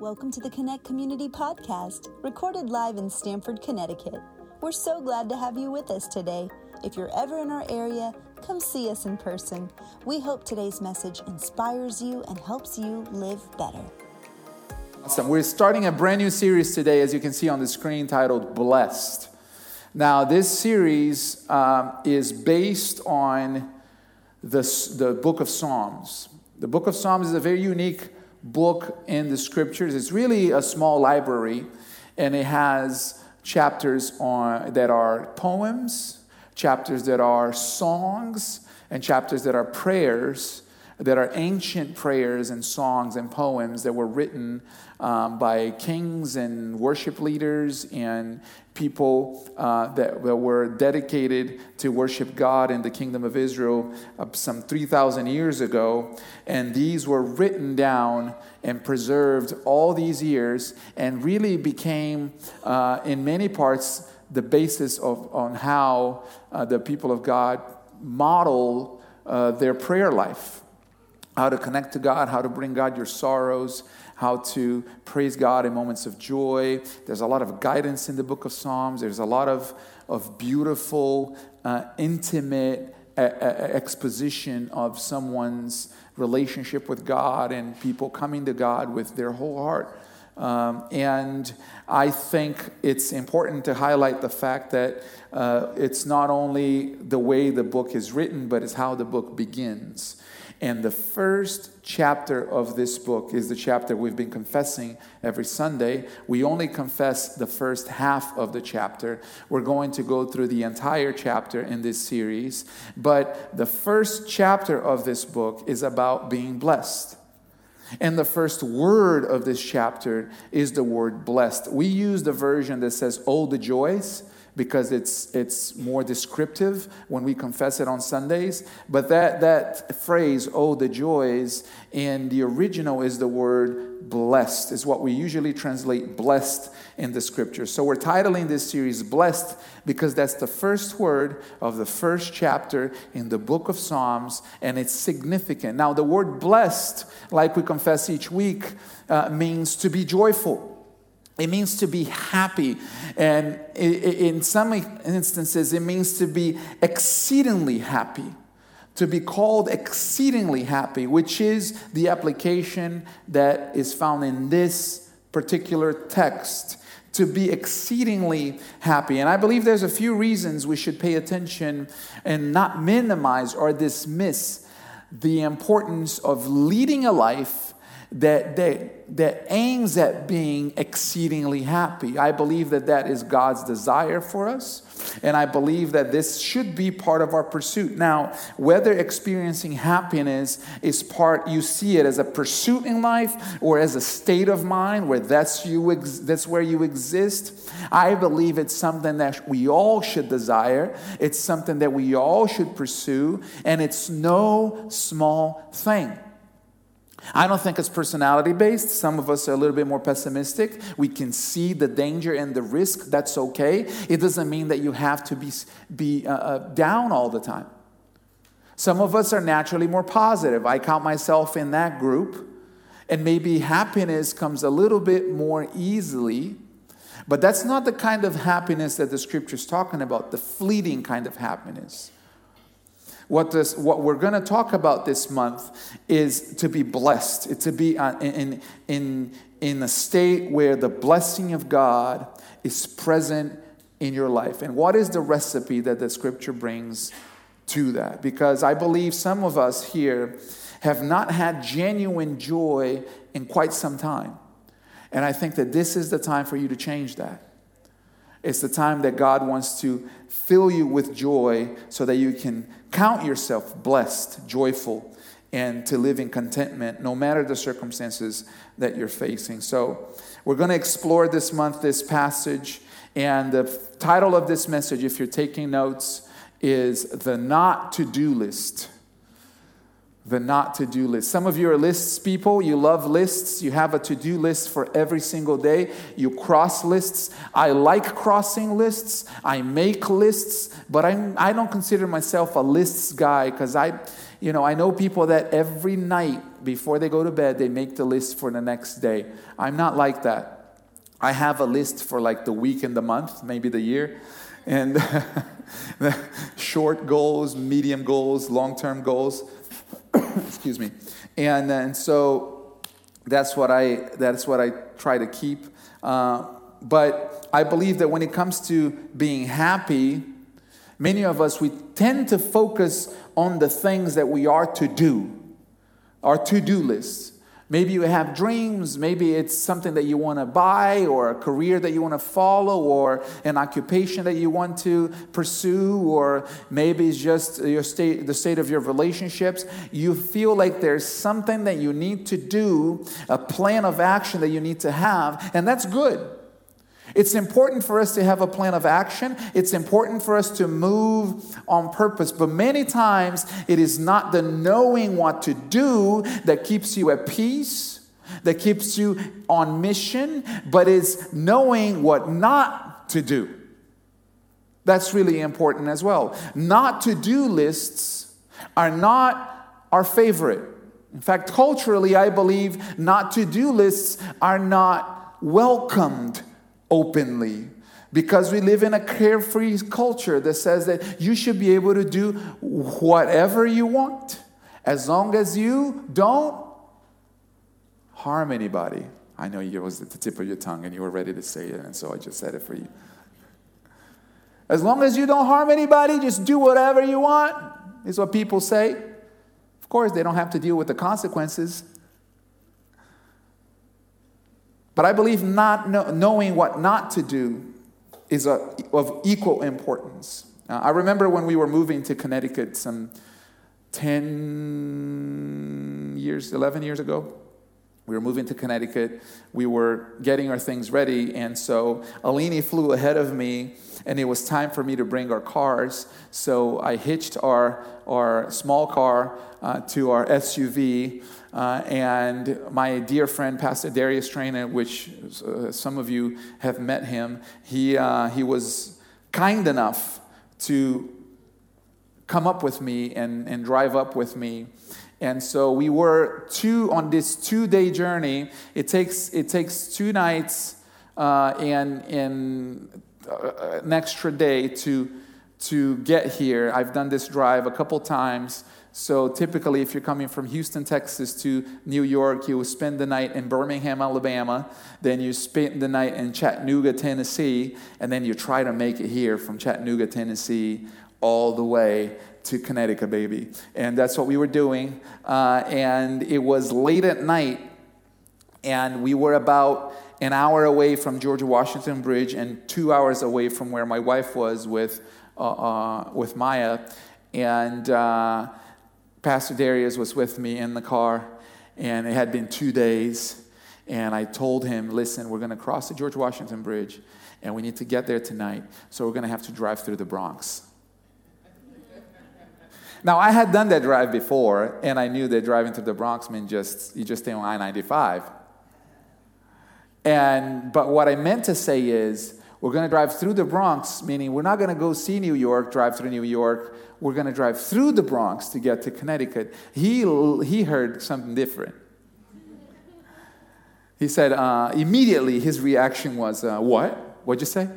Welcome to the Connect Community Podcast, recorded live in Stamford, Connecticut. We're so glad to have you with us today. If you're ever in our area, come see us in person. We hope today's message inspires you and helps you live better. Awesome. We're starting a brand new series today, as you can see on the screen, titled Blessed. Now, this series is based on the book of Psalms. The book of Psalms is a very unique book in the scriptures. It's really a small library, and it has chapters that are poems, chapters that are songs, and chapters that are prayers, that are ancient prayers and songs and poems that were written by kings and worship leaders and people that were dedicated to worship God in the kingdom of Israel some 3,000 years ago. And these were written down and preserved all these years and really became, in many parts, the basis on how the people of God model their prayer life. How to connect to God, how to bring God your sorrows, how to praise God in moments of joy. There's a lot of guidance in the book of Psalms. There's a lot of beautiful, intimate exposition of someone's relationship with God and people coming to God with their whole heart. And I think it's important to highlight the fact that it's not only the way the book is written, but it's how the book begins. And the first chapter of this book is the chapter we've been confessing every Sunday. We only confess the first half of the chapter. We're going to go through the entire chapter in this series. But the first chapter of this book is about being blessed. And the first word of this chapter is the word blessed. We use the version that says, "Oh, the joys," because it's more descriptive when we confess it on Sundays. But that phrase, "oh, the joys," in the original is the word blessed, is what we usually translate blessed in the scriptures. So we're titling this series Blessed because that's the first word of the first chapter in the book of Psalms, and it's significant. Now, the word blessed, like we confess each week, means to be joyful. It means to be happy, and in some instances, it means to be exceedingly happy, to be called exceedingly happy, which is the application that is found in this particular text, to be exceedingly happy. And I believe there's a few reasons we should pay attention and not minimize or dismiss the importance of leading a life that aims at being exceedingly happy. I believe that is God's desire for us, and I believe that this should be part of our pursuit. Now, whether experiencing happiness is you see it as a pursuit in life or as a state of mind where that's where you exist, I believe it's something that we all should desire. It's something that we all should pursue, and it's no small thing. I don't think it's personality-based. Some of us are a little bit more pessimistic. We can see the danger and the risk. That's okay. It doesn't mean that you have to be down all the time. Some of us are naturally more positive. I count myself in that group. And maybe happiness comes a little bit more easily. But that's not the kind of happiness that the Scripture's talking about, the fleeting kind of happiness. What we're going to talk about this month is to be blessed. It's to be in a state where the blessing of God is present in your life. And what is the recipe that the Scripture brings to that? Because I believe some of us here have not had genuine joy in quite some time. And I think that this is the time for you to change that. It's the time that God wants to fill you with joy so that you can count yourself blessed, joyful, and to live in contentment no matter the circumstances that you're facing. So we're going to explore this month this passage. And the title of this message, if you're taking notes, is The Not To-Do List. The not to-do list. Some of you are lists people. You love lists. You have a to-do list for every single day. You cross lists. I like crossing lists. I make lists, but I don't consider myself a lists guy because I know people that every night before they go to bed, they make the list for the next day. I'm not like that. I have a list for like the week and the month, maybe the year. And short goals, medium goals, long-term goals. Excuse me. And so that's what I try to keep. But I believe that when it comes to being happy, many of us, we tend to focus on the things that we are to do, our to-do lists. Maybe you have dreams, maybe it's something that you want to buy, or a career that you want to follow, or an occupation that you want to pursue, or maybe it's just the state of your relationships. You feel like there's something that you need to do, a plan of action that you need to have, and that's good. It's important for us to have a plan of action. It's important for us to move on purpose. But many times, it is not the knowing what to do that keeps you at peace, that keeps you on mission, but it's knowing what not to do. That's really important as well. Not to-do lists are not our favorite. In fact, culturally, I believe not to-do lists are not welcomed openly, because we live in a carefree culture that says that you should be able to do whatever you want as long as you don't harm anybody. I know it was at the tip of your tongue and you were ready to say it, and so I just said it for you. As long as you don't harm anybody, just do whatever you want, is what people say. Of course, they don't have to deal with the consequences. But I believe knowing what not to do is of equal importance. I remember when we were moving to Connecticut some 11 years ago. We were moving to Connecticut. We were getting our things ready. And so Alini flew ahead of me, and it was time for me to bring our cars. So I hitched our small car to our SUV. And my dear friend, Pastor Darius Trainer, which some of you have met him, he was kind enough to come up with me and drive up with me. And so we were on this 2-day journey. It takes 2 nights and an extra day to get here. I've done this drive a couple times. So typically, if you're coming from Houston, Texas to New York, you will spend the night in Birmingham, Alabama. Then you spend the night in Chattanooga, Tennessee. And then you try to make it here from Chattanooga, Tennessee, all the way to Connecticut, baby. And that's what we were doing. And it was late at night. And we were about an hour away from George Washington Bridge and 2 hours away from where my wife was with Maya. And Pastor Darius was with me in the car, and it had been 2 days, and I told him, listen, we're going to cross the George Washington Bridge, and we need to get there tonight, so we're going to have to drive through the Bronx. Now, I had done that drive before, and I knew that driving through the Bronx meant you just stay on I-95. But what I meant to say is, we're going to drive through the Bronx, meaning we're not going to go see New York, drive through New York. We're going to drive through the Bronx to get to Connecticut. He heard something different. He said, immediately his reaction was, what? What'd you say?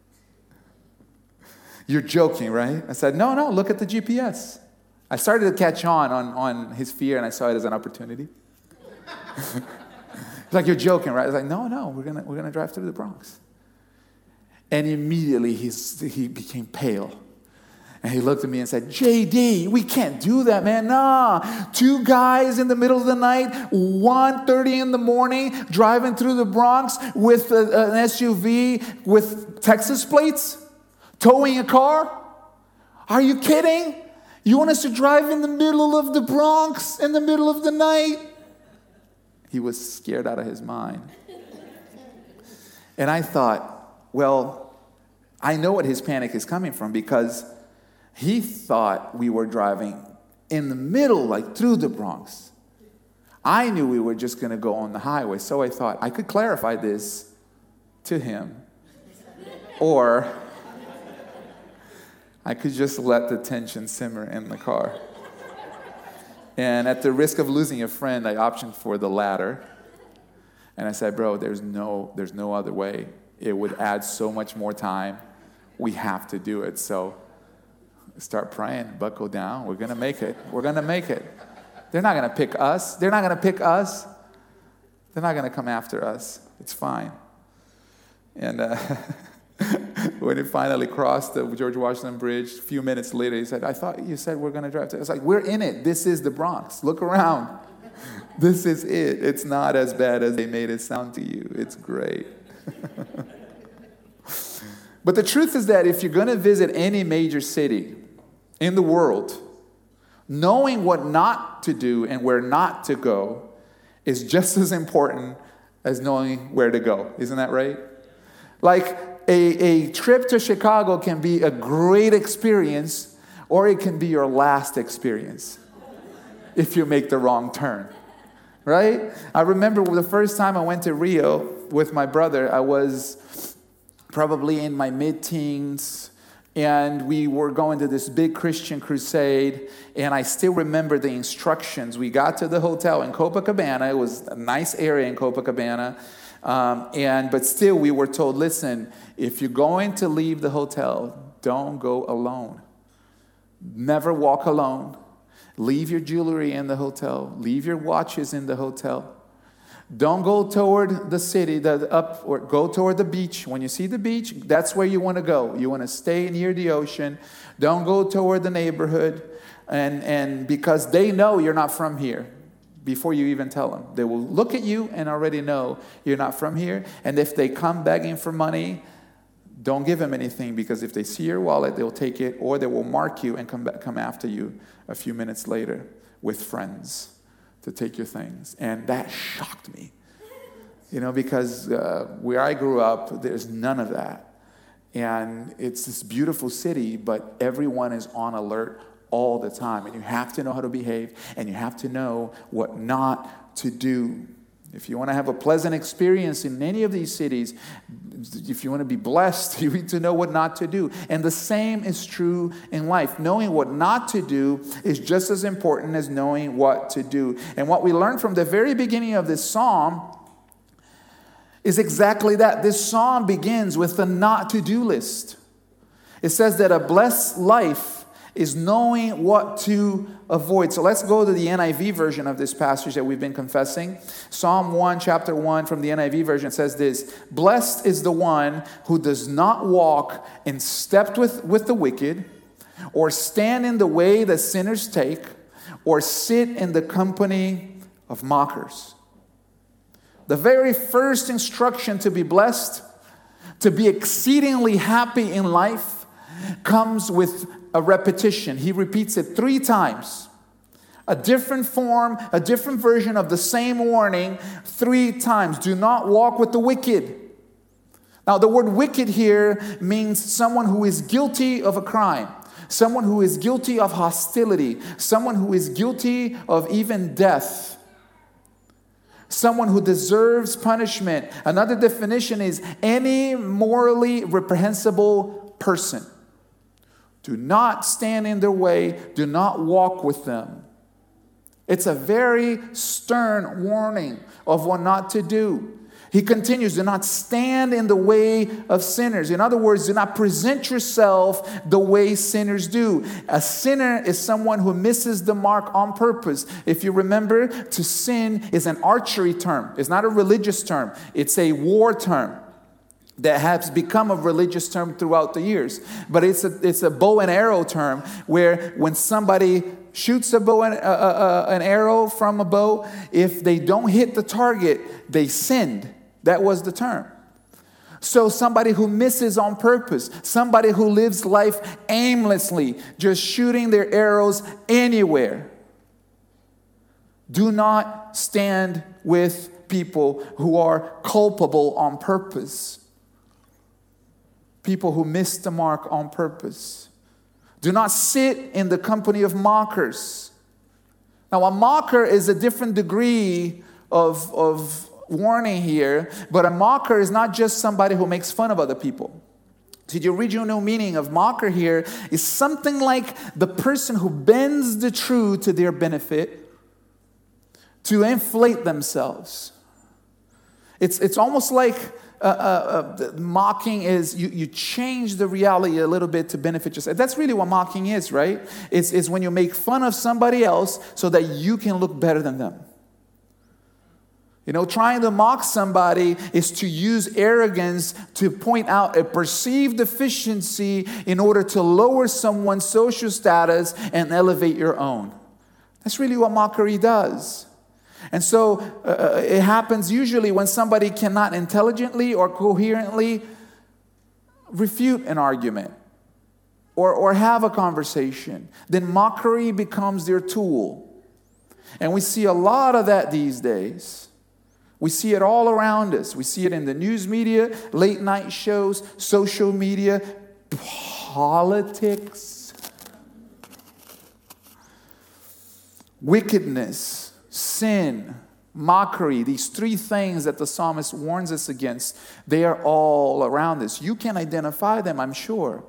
You're joking, right? I said, no, look at the GPS. I started to catch on his fear, and I saw it as an opportunity. He's like, you're joking, right? I was like, no, we're gonna drive through the Bronx. And immediately he became pale. And he looked at me and said, JD, we can't do that, man. Nah. 2 guys in the middle of the night, 1:30 in the morning, driving through the Bronx with an SUV with Texas plates, towing a car. Are you kidding? You want us to drive in the middle of the Bronx in the middle of the night? He was scared out of his mind. And I thought, well, I know what his panic is coming from, because he thought we were driving in the middle, like through the Bronx. I knew we were just going to go on the highway, so I thought I could clarify this to him, or I could just let the tension simmer in the car. And at the risk of losing a friend, I optioned for the latter. And I said, bro, there's no other way. It would add so much more time. We have to do it. So start praying, buckle down. We're going to make it. We're going to make it. They're not going to pick us. They're not going to pick us. They're not going to come after us. It's fine. And when it finally crossed the George Washington Bridge, a few minutes later, he said, I thought you said we're going to drive to. I was like, we're in it. This is the Bronx. Look around. This is it. It's not as bad as they made it sound to you. It's great. But the truth is that if you're going to visit any major city in the world, knowing what not to do and where not to go is just as important as knowing where to go. Isn't that right? Like a trip to Chicago can be a great experience, or it can be your last experience if you make the wrong turn. Right? I remember the first time I went to Rio with my brother, I was probably in my mid-teens, and we were going to this big Christian crusade, and I still remember the instructions. We got to the hotel in Copacabana. It was a nice area in Copacabana, but still we were told, listen, if you're going to leave the hotel, don't go alone. Never walk alone. Leave your jewelry in the hotel. Leave your watches in the hotel. Don't go toward the city, or go toward the beach. When you see the beach, that's where you want to go. You want to stay near the ocean. Don't go toward the neighborhood. And because they know you're not from here before you even tell them. They will look at you and already know you're not from here. And if they come begging for money, don't give them anything, because if they see your wallet, they'll take it, or they will mark you and come after you a few minutes later with friends to take your things. And that shocked me, because where I grew up, there's none of that. And it's this beautiful city, but everyone is on alert all the time. And you have to know how to behave, and you have to know what not to do. If you want to have a pleasant experience in any of these cities, if you want to be blessed, you need to know what not to do. And the same is true in life. Knowing what not to do is just as important as knowing what to do. And what we learned from the very beginning of this psalm is exactly that. This psalm begins with the not to do list. It says that a blessed life is knowing what to avoid. So let's go to the NIV version of this passage that we've been confessing. Psalm 1, chapter 1 from the NIV version says this: blessed is the one who does not walk in step with the wicked, or stand in the way that sinners take, or sit in the company of mockers. The very first instruction to be blessed, to be exceedingly happy in life, comes with a repetition. He repeats it 3 times. A different form, a different version of the same warning 3 times. Do not walk with the wicked. Now, the word wicked here means someone who is guilty of a crime, someone who is guilty of hostility, someone who is guilty of even death, someone who deserves punishment. Another definition is any morally reprehensible person. Do not stand in their way. Do not walk with them. It's a very stern warning of what not to do. He continues, do not stand in the way of sinners. In other words, do not present yourself the way sinners do. A sinner is someone who misses the mark on purpose. If you remember, to sin is an archery term. It's not a religious term. It's a war term that has become a religious term throughout the years. But it's a bow and arrow term, where when somebody shoots a bow and an arrow from a bow, if they don't hit the target, they sinned. That was the term. So somebody who misses on purpose, somebody who lives life aimlessly, just shooting their arrows anywhere. Do not stand with people who are culpable on purpose. People who miss the mark on purpose. Do not sit in the company of mockers. Now, a mocker is a different degree of warning here, but a mocker is not just somebody who makes fun of other people. See, the original meaning of mocker here is something like the person who bends the truth to their benefit, to inflate themselves. It's almost like mocking is you change the reality a little bit to benefit yourself. That's really what mocking is, right? It's when you make fun of somebody else so that you can look better than them. Trying to mock somebody is to use arrogance to point out a perceived deficiency in order to lower someone's social status and elevate your own. That's really what mockery does. And so it happens usually when somebody cannot intelligently or coherently refute an argument or have a conversation. Then mockery becomes their tool. And we see a lot of that these days. We see it all around us. We see it in the news media, late night shows, social media, politics, wickedness, sin, mockery. These three things that the psalmist warns us against, they are all around us. You can identify them, I'm sure.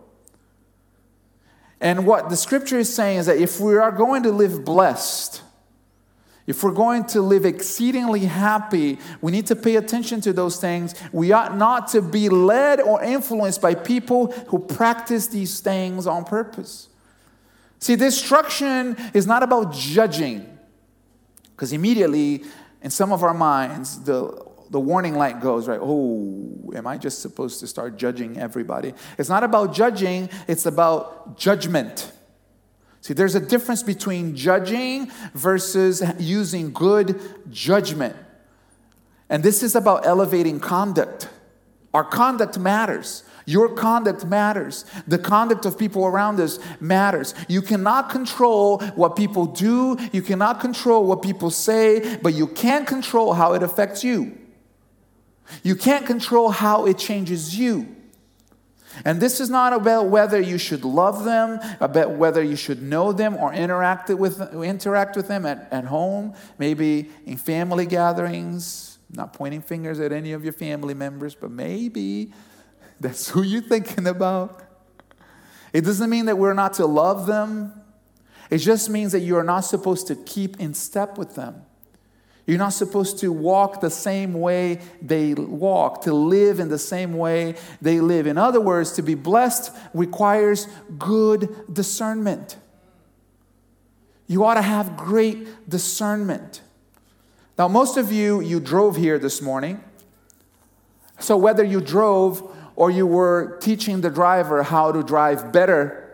And what the scripture is saying is that if we are going to live blessed, if we're going to live exceedingly happy, we need to pay attention to those things. We ought not to be led or influenced by people who practice these things on purpose. See, destruction is not about judging. Because immediately, in some of our minds, the warning light goes, right? Oh, am I just supposed to start judging everybody? It's not about judging, it's about judgment. See, there's a difference between judging versus using good judgment. And this is about elevating conduct. Our conduct matters. Your conduct matters. The conduct of people around us matters. You cannot control what people do. You cannot control what people say, but you can control how it affects you. You can't control how it changes you. And this is not about whether you should love them, about whether you should know them or interact with them at home, maybe in family gatherings. I'm not pointing fingers at any of your family members, but maybe that's who you're thinking about. It doesn't mean that we're not to love them. It just means that you are not supposed to keep in step with them. You're not supposed to walk the same way they walk, to live in the same way they live. In other words, to be blessed requires good discernment. You ought to have great discernment. Now, most of you drove here this morning. So whether you drove or you were teaching the driver how to drive better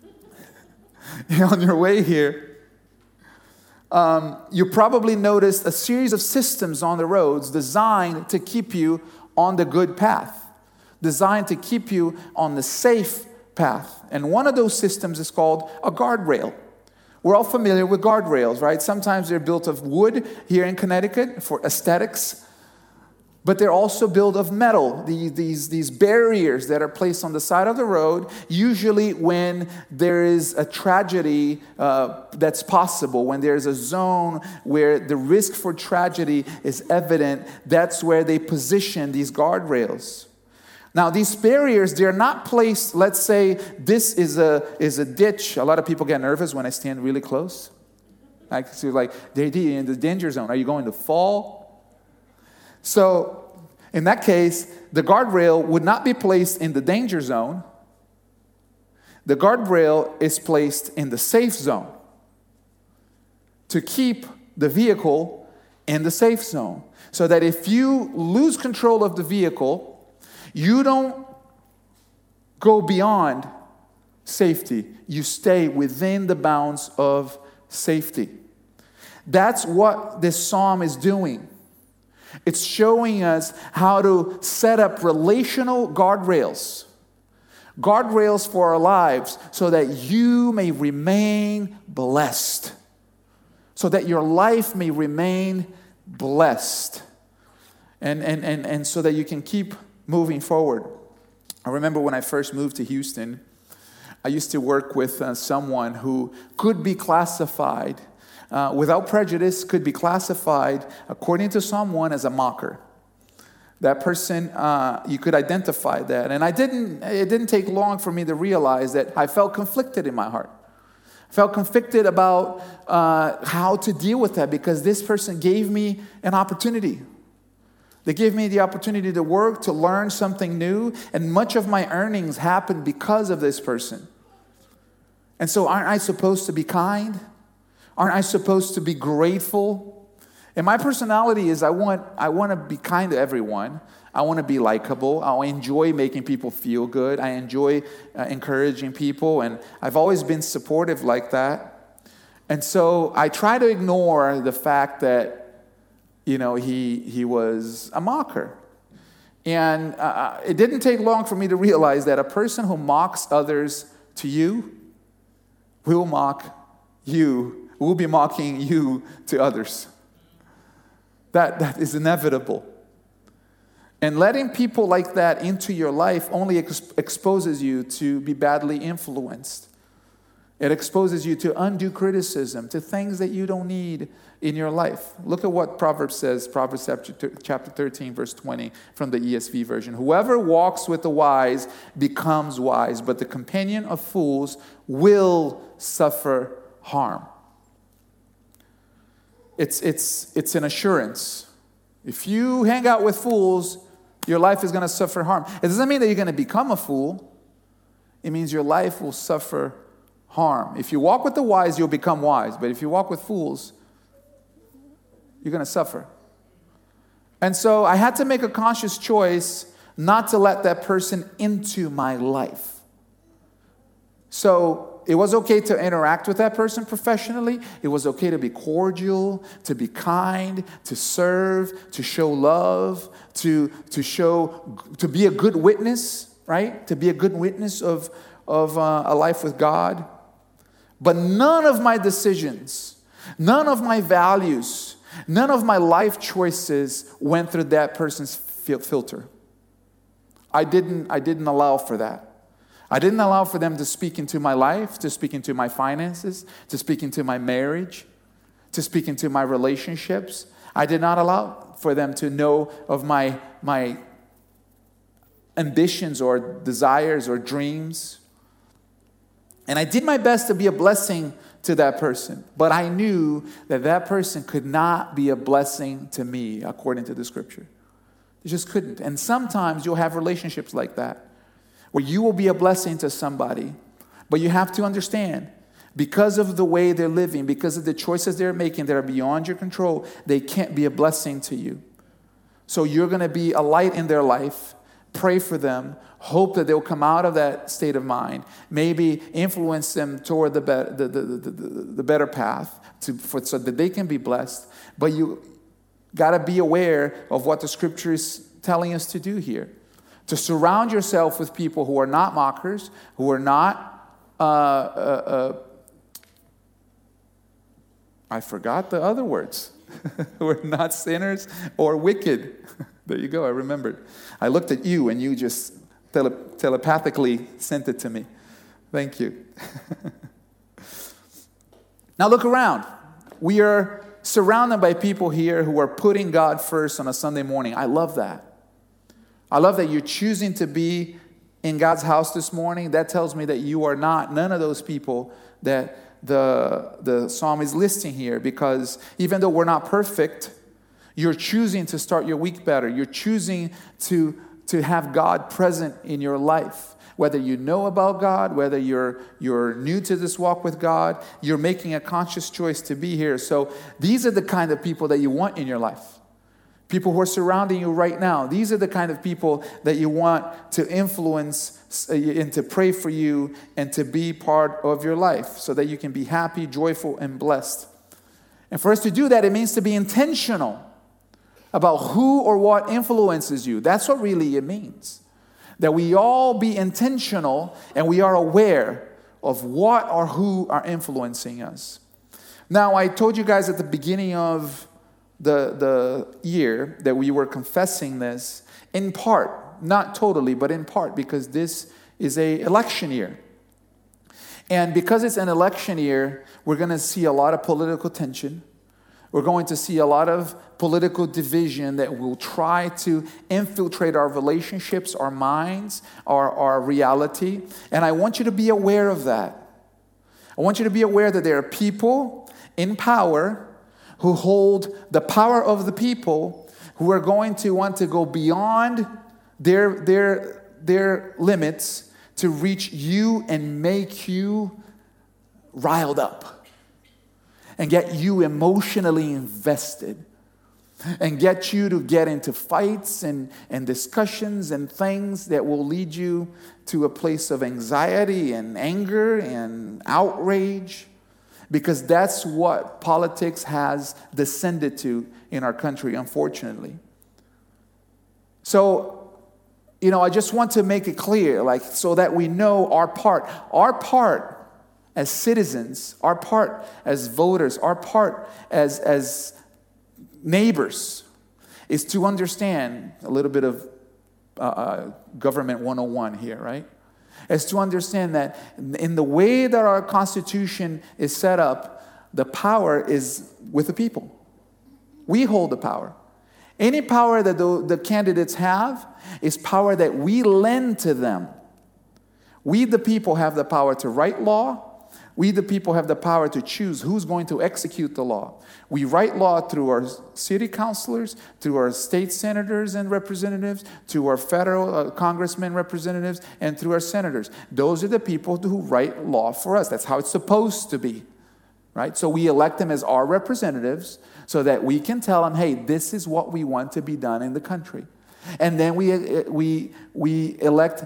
on your way here, you probably noticed a series of systems on the roads designed to keep you on the good path, designed to keep you on the safe path. And one of those systems is called a guardrail. We're all familiar with guardrails, right? Sometimes they're built of wood here in Connecticut for aesthetics, but they're also built of metal, these barriers that are placed on the side of the road, usually when there is a tragedy that's possible, when there's a zone where the risk for tragedy is evident. That's where they position these guardrails. Now, these barriers, they're not placed, let's say this is a ditch. A lot of people get nervous when I stand really close. I see they're in the danger zone. Are you going to fall? So, in that case, the guardrail would not be placed in the danger zone. The guardrail is placed in the safe zone to keep the vehicle in the safe zone. So that if you lose control of the vehicle, you don't go beyond safety. You stay within the bounds of safety. That's what this psalm is doing. It's showing us how to set up relational guardrails for our lives so that you may remain blessed, so that your life may remain blessed, and so that you can keep moving forward. I remember when I first moved to Houston, I used to work with someone who could be classified without prejudice, could be classified, according to Psalm 1, as a mocker. That person, you could identify that. And it didn't take long for me to realize that I felt conflicted in my heart. I Felt convicted about how to deal with that because this person gave me an opportunity. They gave me the opportunity to work, to learn something new, and much of my earnings happened because of this person. And so aren't I supposed to be kind? Aren't I supposed to be grateful? And my personality is I want to be kind to everyone. I want to be likable. I enjoy making people feel good. I enjoy encouraging people, and I've always been supportive like that. And so I try to ignore the fact that, he was a mocker. And it didn't take long for me to realize that a person who mocks others to you will be mocking you to others. That is inevitable. And letting people like that into your life only exposes you to be badly influenced. It exposes you to undue criticism, to things that you don't need in your life. Look at what Proverbs says, Proverbs chapter 13, verse 20 from the ESV version. Whoever walks with the wise becomes wise, but the companion of fools will suffer harm. It's an assurance. If you hang out with fools, your life is going to suffer harm. It doesn't mean that you're going to become a fool. It means your life will suffer harm. If you walk with the wise, you'll become wise. But if you walk with fools, you're going to suffer. And so I had to make a conscious choice not to let that person into my life. So it was okay to interact with that person professionally. It was okay to be cordial, to be kind, to serve, to show love, to be a good witness, right? To be a good witness of a life with God. But none of my decisions, none of my values, none of my life choices went through that person's filter. I didn't allow for that. I didn't allow for them to speak into my life, to speak into my finances, to speak into my marriage, to speak into my relationships. I did not allow for them to know of my ambitions or desires or dreams. And I did my best to be a blessing to that person. But I knew that that person could not be a blessing to me, according to the scripture. It just couldn't. And sometimes you'll have relationships like that, where you will be a blessing to somebody, but you have to understand, because of the way they're living, because of the choices they're making that are beyond your control, they can't be a blessing to you. So you're going to be a light in their life, pray for them, hope that they'll come out of that state of mind, maybe influence them toward the better path so that they can be blessed. But you got to be aware of what the scripture is telling us to do here. To surround yourself with people who are not mockers, who are not, I forgot the other words, who are not sinners or wicked. There you go, I remembered. I looked at you and you just telepathically sent it to me. Thank you. Now look around. We are surrounded by people here who are putting God first on a Sunday morning. I love that. I love that you're choosing to be in God's house this morning. That tells me that you are not none of those people that the psalm is listing here, because even though we're not perfect, you're choosing to start your week better. You're choosing to have God present in your life. Whether you know about God, whether you're new to this walk with God, you're making a conscious choice to be here. So these are the kind of people that you want in your life. People who are surrounding you right now. These are the kind of people that you want to influence and to pray for you and to be part of your life so that you can be happy, joyful, and blessed. And for us to do that, it means to be intentional about who or what influences you. That's what really it means. That we all be intentional and we are aware of what or who are influencing us. Now, I told you guys at the beginning of the year that we were confessing this in part, not totally, but in part, because this is an election year. And because it's an election year, we're going to see a lot of political tension. We're going to see a lot of political division that will try to infiltrate our relationships, our minds, our reality. And I want you to be aware of that. I want you to be aware that there are people in power who hold the power of the people who are going to want to go beyond their limits to reach you and make you riled up and get you emotionally invested and get you to get into fights and discussions and things that will lead you to a place of anxiety and anger and outrage, because that's what politics has descended to in our country, unfortunately. So, I just want to make it clear, so that we know our part as citizens, our part as voters, our part as neighbors, is to understand a little bit of government 101 here, right? Is to understand that in the way that our Constitution is set up, the power is with the people. We hold the power. Any power that the candidates have is power that we lend to them. We, the people, have the power to write law. We, the people, have the power to choose who's going to execute the law. We write law through our city councilors, through our state senators and representatives, to our federal congressmen representatives, and through our senators. Those are the people who write law for us. That's how it's supposed to be, right? So we elect them as our representatives so that we can tell them, hey, this is what we want to be done in the country. And then we elect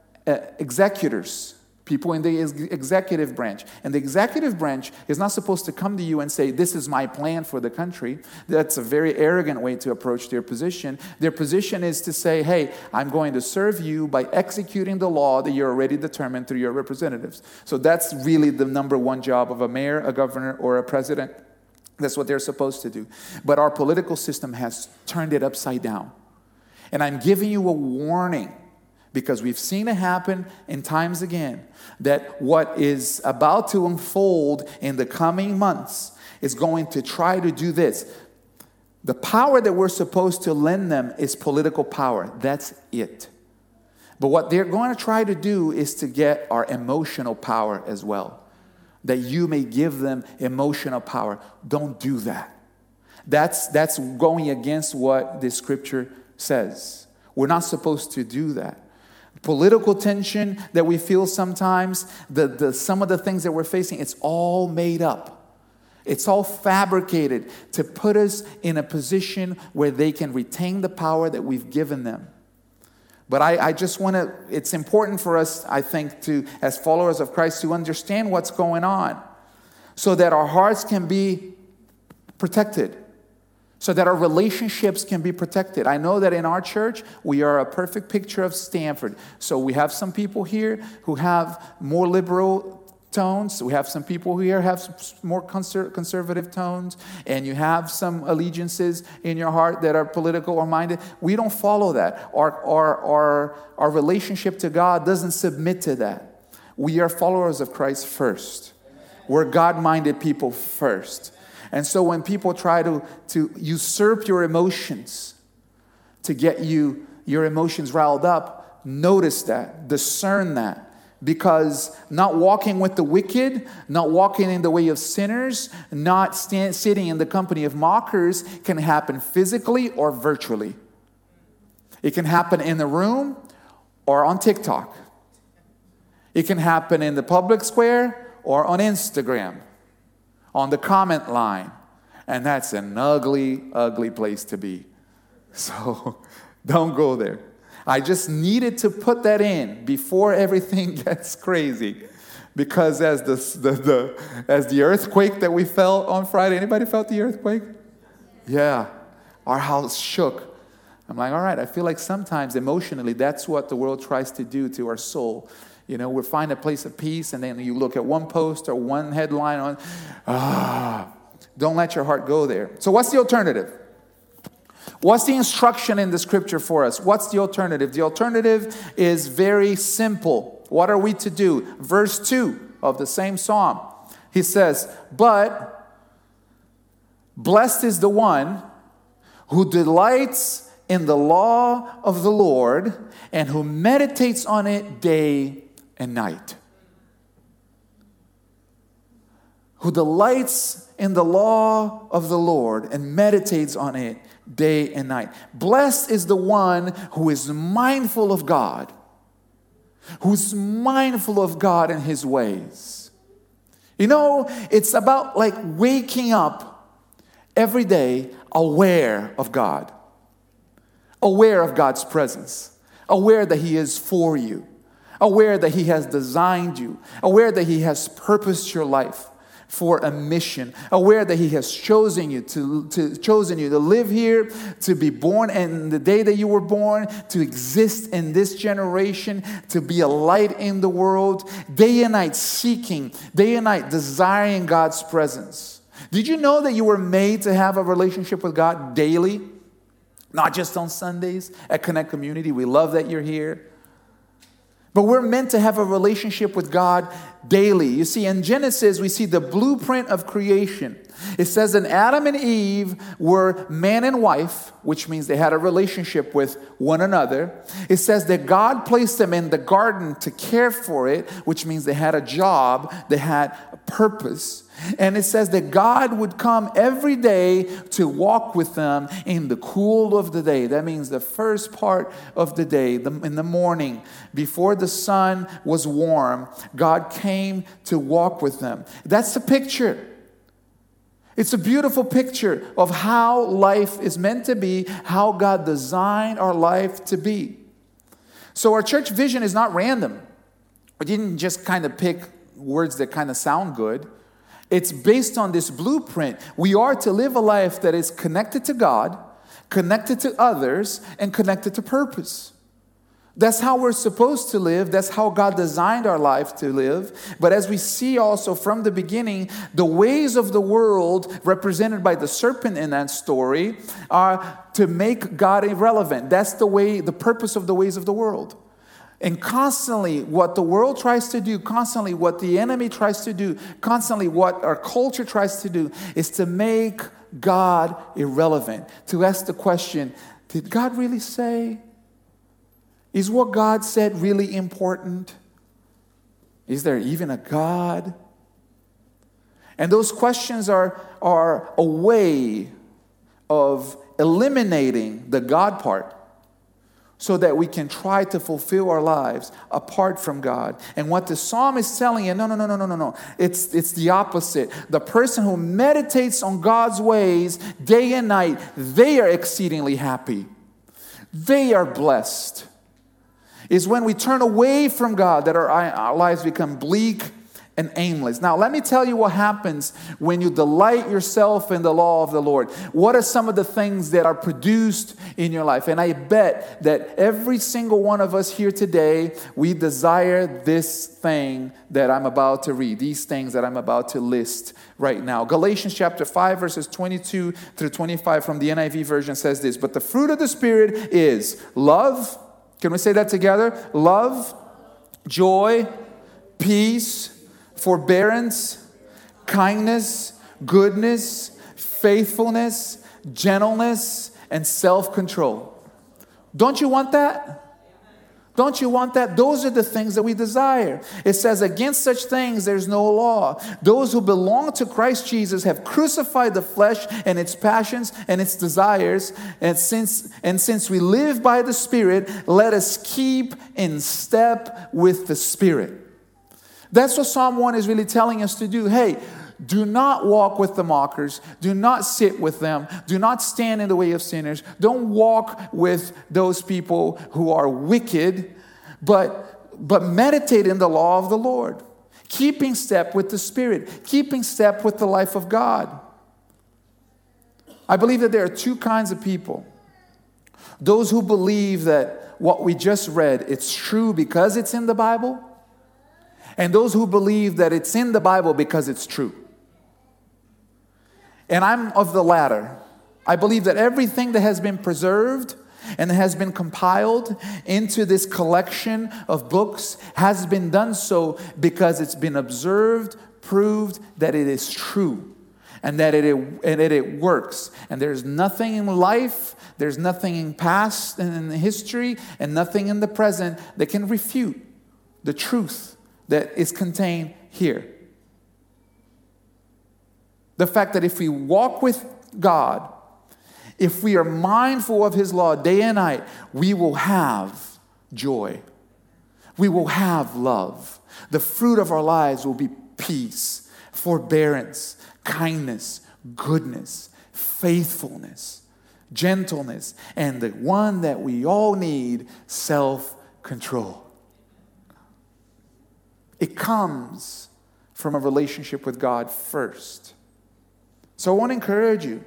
executors, people in the executive branch. And the executive branch is not supposed to come to you and say, this is my plan for the country. That's a very arrogant way to approach their position. Their position is to say, hey, I'm going to serve you by executing the law that you're already determined through your representatives. So that's really the number one job of a mayor, a governor, or a president. That's what they're supposed to do. But our political system has turned it upside down. And I'm giving you a warning, because we've seen it happen in times again, that what is about to unfold in the coming months is going to try to do this. The power that we're supposed to lend them is political power. That's it. But what they're going to try to do is to get our emotional power as well, that you may give them emotional power. Don't do that. That's going against what the scripture says. We're not supposed to do that. Political tension that we feel sometimes, some of the things that we're facing, it's all made up. It's all fabricated to put us in a position where they can retain the power that we've given them. But I just want to, it's important for us, I think, to, as followers of Christ, to understand what's going on so that our hearts can be protected, so that our relationships can be protected. I know that in our church, we are a perfect picture of Stanford. So we have some people here who have more liberal tones. We have some people here who have more conservative tones. And you have some allegiances in your heart that are political or minded. We don't follow that. Our relationship to God doesn't submit to that. We are followers of Christ first. We're God-minded people first. And so when people try to usurp your emotions, to get your emotions riled up, notice that, discern that. Because not walking with the wicked, not walking in the way of sinners, not sitting in the company of mockers can happen physically or virtually. It can happen in the room or on TikTok. It can happen in the public square or on Instagram, on the comment line. And that's an ugly, ugly place to be. So don't go there. I just needed to put that in before everything gets crazy. Because as the earthquake that we felt on Friday, anybody felt the earthquake? Yeah, our house shook. I'm like, all right, I feel like sometimes emotionally that's what the world tries to do to our soul. You know, we find a place of peace, and then you look at one post or one headline on, don't let your heart go there. So what's the alternative? What's the instruction in the scripture for us? What's the alternative? The alternative is very simple. What are we to do? Verse 2 of the same psalm. He says, but blessed is the one who delights in the law of the Lord and who meditates on it day and night. who delights in the law of the Lord and meditates on it day and night. Blessed is the one who is mindful of God, who's mindful of God and his ways. You know, it's about like waking up every day aware of God, aware of God's presence, aware that he is for you, aware that he has designed you, aware that he has purposed your life for a mission, aware that he has chosen you to live here, to be born in the day that you were born, to exist in this generation, to be a light in the world, day and night seeking, day and night desiring God's presence. Did you know that you were made to have a relationship with God daily? Not just on Sundays at Connect Community. We love that you're here. But we're meant to have a relationship with God daily. You see, in Genesis, we see the blueprint of creation. It says that Adam and Eve were man and wife, which means they had a relationship with one another. It says that God placed them in the garden to care for it, which means they had a job, they had a purpose. And it says that God would come every day to walk with them in the cool of the day. That means the first part of the day, in the morning, before the sun was warm, God came to walk with them. That's the picture. It's a beautiful picture of how life is meant to be, how God designed our life to be. So our church vision is not random. We didn't just kind of pick words that kind of sound good. It's based on this blueprint. We are to live a life that is connected to God, connected to others, and connected to purpose. That's how we're supposed to live. That's how God designed our life to live. But as we see also from the beginning, the ways of the world, represented by the serpent in that story, are to make God irrelevant. That's the purpose of the ways of the world. And constantly what the world tries to do, constantly what the enemy tries to do, constantly what our culture tries to do is to make God irrelevant. To ask the question, did God really say? Is what God said really important? Is there even a God? And those questions are a way of eliminating the God part, so that we can try to fulfill our lives apart from God. And what the psalm is telling you, no. It's the opposite. The person who meditates on God's ways day and night, they are exceedingly happy. They are blessed. It's when we turn away from God that our lives become bleak and aimless. Now, let me tell you what happens when you delight yourself in the law of the Lord. What are some of the things that are produced in your life? And I bet that every single one of us here today, we desire this thing that I'm about to read, these things that I'm about to list right now. Galatians chapter 5, verses 22 through 25 from the NIV version says this: but the fruit of the Spirit is love. Can we say that together? Love, joy, peace, forbearance, kindness, goodness, faithfulness, gentleness, and self-control. Don't you want that? Don't you want that? Those are the things that we desire. It says, against such things there's no law. Those who belong to Christ Jesus have crucified the flesh and its passions and its desires. And since we live by the Spirit, let us keep in step with the Spirit. That's what Psalm 1 is really telling us to do. Hey, do not walk with the mockers. Do not sit with them. Do not stand in the way of sinners. Don't walk with those people who are wicked, but meditate in the law of the Lord. Keeping step with the Spirit. Keeping step with the life of God. I believe that there are two kinds of people. Those who believe that what we just read, it's true because it's in the Bible. And those who believe that it's in the Bible because it's true. And I'm of the latter. I believe that everything that has been preserved and has been compiled into this collection of books has been done so because it's been observed, proved that it is true and that it works. And there's nothing in life, there's nothing in past and in history, and nothing in the present that can refute the truth that is contained here. The fact that if we walk with God, if we are mindful of His law day and night, we will have joy. We will have love. The fruit of our lives will be peace, forbearance, kindness, goodness, faithfulness, gentleness, and the one that we all need, self-control. It comes from a relationship with God first. So I want to encourage you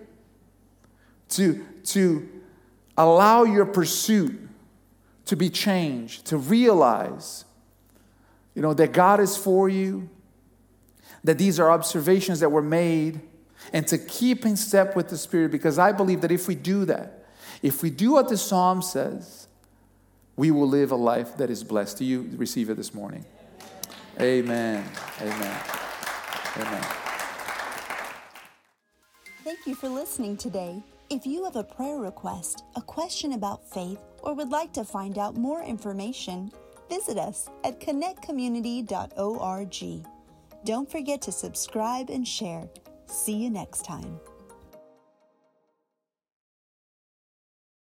to allow your pursuit to be changed, to realize, that God is for you, that these are observations that were made, and to keep in step with the Spirit, because I believe that if we do that, if we do what the Psalm says, we will live a life that is blessed. Do you receive it this morning? Amen. Amen. Amen. Thank you for listening today. If you have a prayer request, a question about faith, or would like to find out more information, visit us at connectcommunity.org. Don't forget to subscribe and share. See you next time.